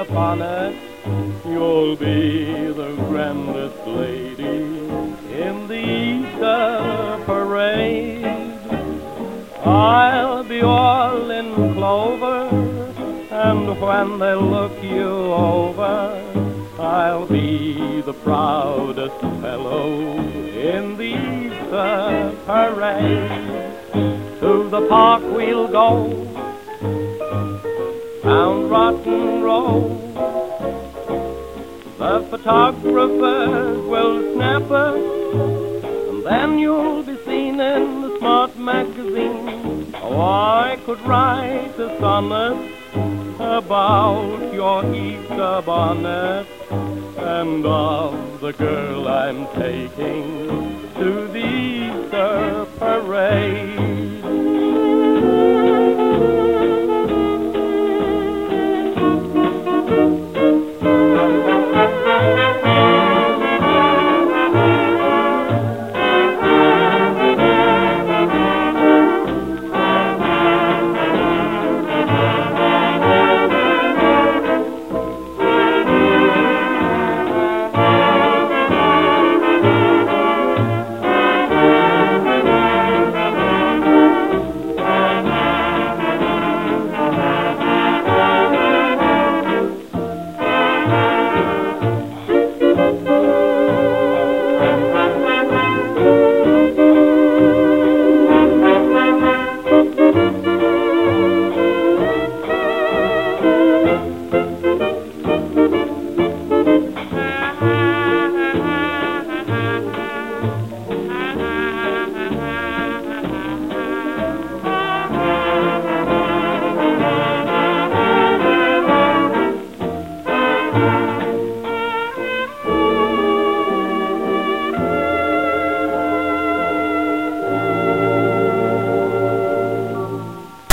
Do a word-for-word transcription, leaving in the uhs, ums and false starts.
upon it. You'll be the grandest lady in the Easter parade. I'll be all in clover, and when they look you over, I'll be the proudest fellow in the Easter parade. To the park we'll go, down Rotten Row. The photographers will snap us, and then you'll be seen in the Smart magazine. Oh, I could write a sonnet about your Easter bonnet, and of the girl I'm taking to the Easter parade.